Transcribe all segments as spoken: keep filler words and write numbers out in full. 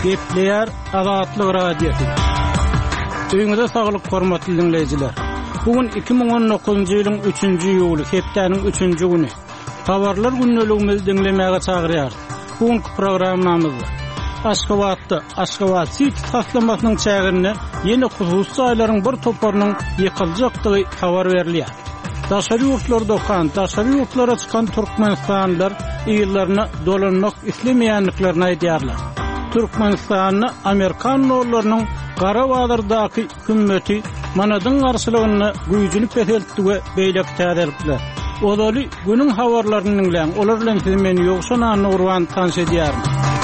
Gepleyer Azatlyk radiosu. Öňüňizde saglyk hormatly dinleýijiler. Bugün iki bin on dokuzunçy ýylyň üçünçi ýuly, hepdeniň üçünçi güni. Habarlar günneligimizi dinlemäge çagyrýar. Bugünkü programmamyzda Aşgabatda Aşgabat sit taslamasynyň çägirine ýene hususy aýlaryň bir toparynyň ýykyljakdygy habar berilýär. Daşary ýurtlarda kan, daşary ýurtlara çykan türkmenistanylar ýyllaryna dolanmak islemeýänliklaryny aýdýarlar. Türkmenistanyň Amerikan ollarynyň Gara Badyrdaky hükümeti manadyň garşylygyny güýjünü peseltdige beýlek täderipler. Odaly günüň habarlaryny dinleň, olar bilen siz meni ýokşana urwan tanış edýärmi?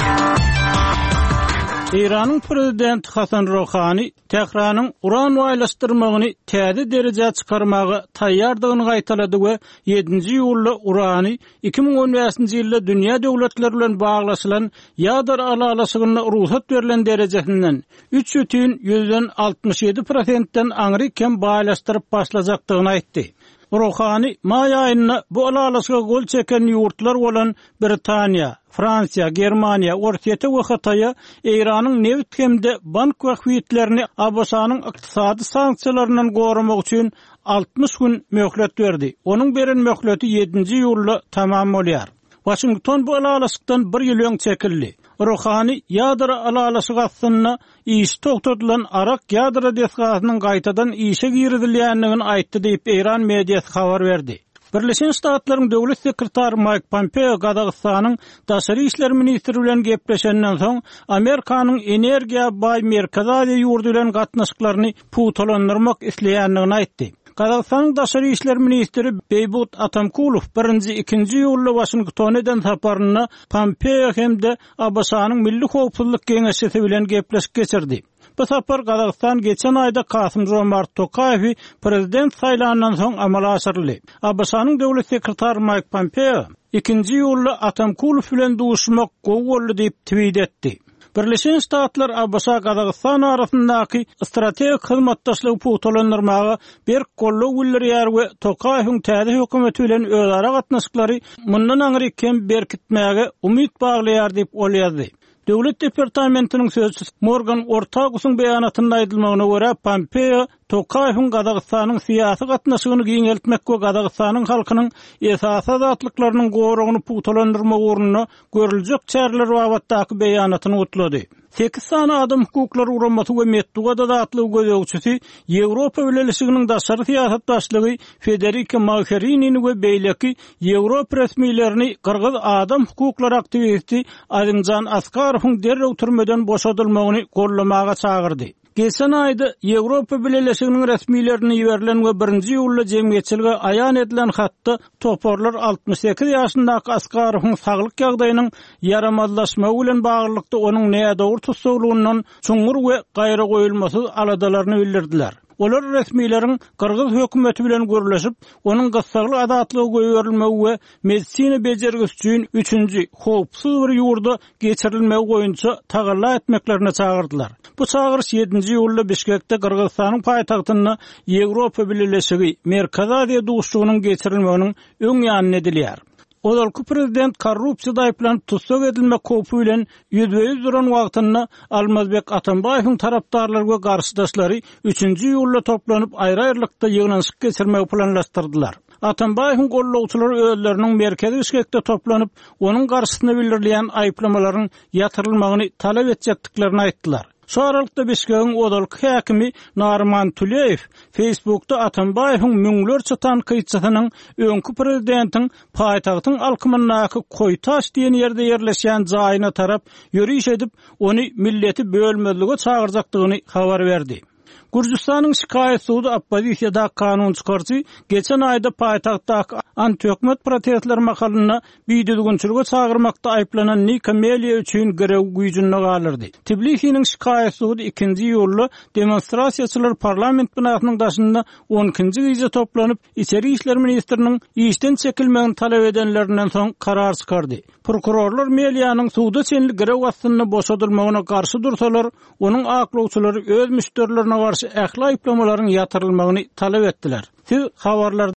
İran'ın prezidenti Hasan Rouhani Tehranyň uran waýlaşdyrmagyny täze derejä çykarmagy taýýardygyny gaýtalady we ýedinji ýulda urany iki bin on beşinçi ýylda dünýä döwletleri bilen baglaşylan ýadar alalaşygyna ruhsat berilen derejesinden üç butun yüzden altmış ýedi prosentden aňry kem baýlaşdyryp başlajakdygyny aýtdy. Rouhani may aýyna bu alalaşyga gol çeken ýurtlar bolan Britaniýa, Fransiýa, Germaniýa, Ortaýa we Hataýa Iranyň neft hemde bank we hüýetlerini A B S-nyň ykdysady sanksiýalaryndan goramak üçin altmış gün möhlet berdi. Onuň beren möhleti ýedinji ýylda tamam bolýar. Washington bu alalaşykdan bir ýyl öň çekildi. Rouhani ýadara alalaşyga aslynda iş togtadylan Arak ýadara desgasynyň gaýtadan işe girilýändigini aýtdy diýip Iran mediýasy habar berdi. Birleşen Ştatlaryň döwlet sekretary Mike Pompeo Gazagystanyň daşary işler ministri bilen gepleşenden soň Amerikanyň energiýa baý Merkez Aziýa ýurdu bilen gatnaşyklaryny putolandyrmak isleýändigini aýtdy. Kazakstanyň daşary işler ministri Beybut Atamkulov birinji ikinji ýylda Washington eden saparyny Pompeo hemde A B S-nyň Milli Howpsuzlyk Geňeşi bilen gepleşip geçirdi. Bu sapar Kazakstan geçen ayda Kasım-Jomart Tokayew prezident saýlanyndan soň amala aşyryldy. A B S-nyň döwlet sekretary Mike Pompeo ikinji ýylda Atamkulov bilen duşmak gowy boldy diýip tweet etdi. Birleşen Ştatlar A B S Kazakstan arasyndaky strategik hyzmatdaşlygy putolandyrmagy bir gollu bildirýär we Tokayewiň täze hökümeti bilen özara gatnaşyklary mundan aňry kem berkitmäge umyt baglaýar diýip olýardy. Döwlet departamentiniň sözçüsü Morgan Ortagusyň beýanatynda aýdylmagyna görä Pompeo Tokayewiň Kazakstanyň syýasy gatnaşygyny giňeltmek we Kazakstanyň halkynyň esasy azatlyklarynyň goragyny putolandyrma uğruna görüljek çäreler babatdaky beýanatyny utlady. sekiz sany adam hukuklary uramasy we Medwada zatlygy gözegçisi Ýewropa Birleşiginiň daşary syýasat başlygy Federica Mogherini we beýleki Ýewropa resmiýetlerini Kyrgyz adam hukuklary aktivisti Azimjan Askarowyň derrew türmeden boşadylmagyny gollamaga çagyrdy. Geçen ayda Ýewropa Birleşiginiň resmiýetlerini ýiberilen we birinji ýylda jemgyýetçilige aýan edilen hatda toparlar altmış sekiz ýaşyndaky Askarowyň saglyk ýagdaýynyň yaramazlaşmagy bilen baglykda onuň näme dogry tutsaglygyndan çuňur we gaýra goýulmasy aladalaryny bildirdiler. Olar resmiýetlerin Kyrgyz hökümeti bilen görleşip, onuň gysgaly azatlygy goýurilmegi we medisina bejergisi üçin üçünji howpsuz bir ýurda geçirilmegi goýunça tagalla etmeklerine çagyrdylar. Bu çagyryş ýedinji ýylda Bişkekde Kyrgyzstanyň paýtagtyna Ýewropa Birleşigi Merkez Aziýa duşugynyň geçirilmeginiň öň ýanyny edilýär. Odalky prezident korrupsiýada aýplanyp tutsak edilmek köpü bilen yüzde yüz duran wagtynda Almazbek Atambaýewiň tarapdarlary we garşydaşlary üçünji ýylda toplanyp aýry-aýrylykda ýygnaşyk geçirmek planlaşdyrdylar. Atambaýewiň gollawçylary özleriniň merkezi Bişkekde toplanyp onuň garşysyna bildirilýän aýplamalaryň ýatyrylmagyny talap etjekdiklaryny aýtdylar. Şu aralykda Bişkekiň odalky häkimi Narman Tuleýew Facebookda Atambaýewiň müňlerçe tanqyçysynyň öňkü prezidentiň paýtagtyň alkymyndaky Koýtaş diýen ýerde ýerleşýän jaýyna tarap ýürüş edip ony milleti bölmezlige çagyrjakdygyny habar berdi. Gürjistanyň şikayet sudy oppozisiýada kanun çykarçy geçen aýda paýtagtdaky anti-hökümet protestler makalyna biýdilgünçiligi çagyrmakda aýplanan Nika Meliýa üçin görew güýjünde galyrdy. Tbilisiň şikayet sudy ikinji ýylda demonstrasiýaçylar parlament binasynyň daşynda on ikinji gece toplanıp içeri işler ministrinin işten çekilmegini talep edenlerinden soň karar çykardy. Prokurorlar Meliýanyň suda çenli grew wagtyny boşadylmagyna garşy dursalar, onuň aklawçylary öz müşterilerine garşy ähli aýplamalaryň ýatyrylmagyny talep etdiler. Siz habarlar